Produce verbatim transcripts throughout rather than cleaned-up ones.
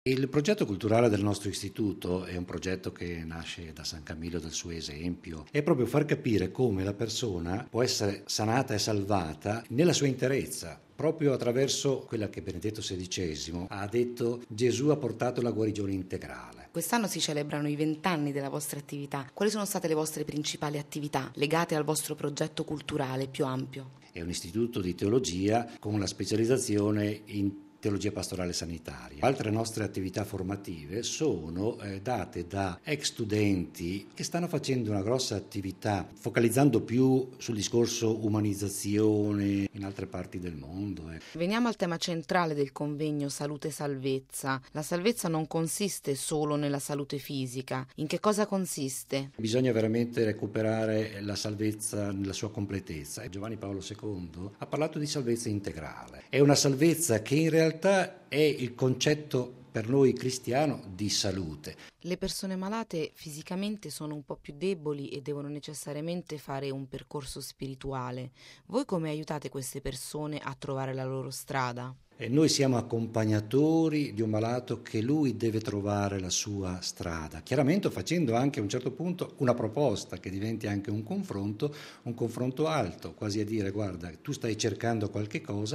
Il progetto culturale del nostro istituto è un progetto che nasce da San Camillo del suo esempio, è proprio far capire come la persona può essere sanata e salvata nella sua interezza, proprio attraverso quella che Benedetto sedicesimo ha detto: Gesù ha portato la guarigione integrale. Quest'anno si celebrano i vent'anni della vostra attività. Quali sono state le vostre principali attività legate al vostro progetto culturale più ampio? È un istituto di teologia con la specializzazione in teologia pastorale sanitaria. Altre nostre attività formative sono eh, date da ex studenti che stanno facendo una grossa attività focalizzando più sul discorso umanizzazione in altre parti del mondo. Eh. Veniamo al tema centrale del convegno Salute e Salvezza. La salvezza non consiste solo nella salute fisica. In che cosa consiste? Bisogna veramente recuperare la salvezza nella sua completezza. Giovanni Paolo secondo ha parlato di salvezza integrale. È una salvezza che in realtà In realtà è il concetto per noi cristiano di salute. Le persone malate fisicamente sono un po' più deboli e devono necessariamente fare un percorso spirituale. Voi come aiutate queste persone a trovare la loro strada? E noi siamo accompagnatori di un malato che lui deve trovare la sua strada, chiaramente facendo anche a un certo punto una proposta che diventi anche un confronto, un confronto alto, quasi a dire: guarda, tu stai cercando qualche cosa,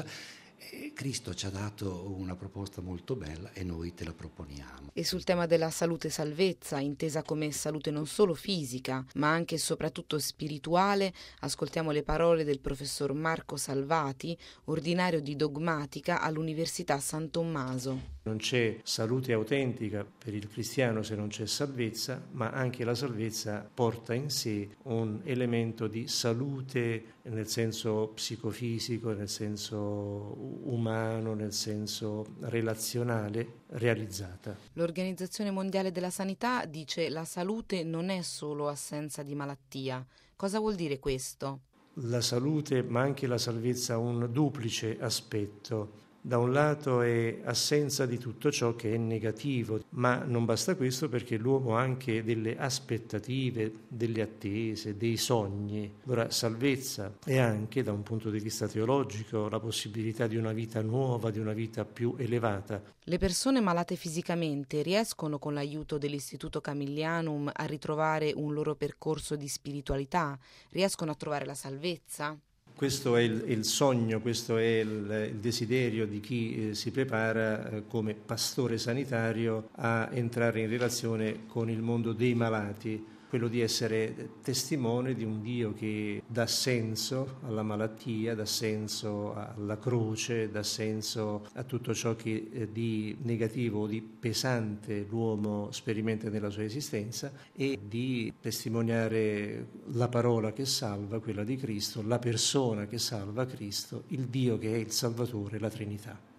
e Cristo ci ha dato una proposta molto bella e noi te la proponiamo. E sul tema della salute e salvezza, intesa come salute non solo fisica, ma anche e soprattutto spirituale, ascoltiamo le parole del professor Marco Salvati, ordinario di dogmatica all'Università San Tommaso. Non c'è salute autentica per il cristiano se non c'è salvezza, ma anche la salvezza porta in sé un elemento di salute nel senso psicofisico, nel senso umano, nel senso relazionale realizzata. L'Organizzazione Mondiale della Sanità dice: la salute non è solo assenza di malattia. Cosa vuol dire questo? La salute, ma anche la salvezza, ha un duplice aspetto. Da un lato è assenza di tutto ciò che è negativo, ma non basta questo perché l'uomo ha anche delle aspettative, delle attese, dei sogni. Allora salvezza è anche, da un punto di vista teologico, la possibilità di una vita nuova, di una vita più elevata. Le persone malate fisicamente riescono con l'aiuto dell'Istituto Camillianum a ritrovare un loro percorso di spiritualità? Riescono a trovare la salvezza? Questo è il, il sogno, questo è il, il desiderio di chi eh, si prepara eh, come pastore sanitario a entrare in relazione con il mondo dei malati, quello di essere testimone di un Dio che dà senso alla malattia, dà senso alla croce, dà senso a tutto ciò che eh, di negativo o di pesante l'uomo sperimenta nella sua esistenza, e di testimoniare la parola che salva, quella di Cristo, la persona che salva, Cristo, il Dio che è il Salvatore, la Trinità.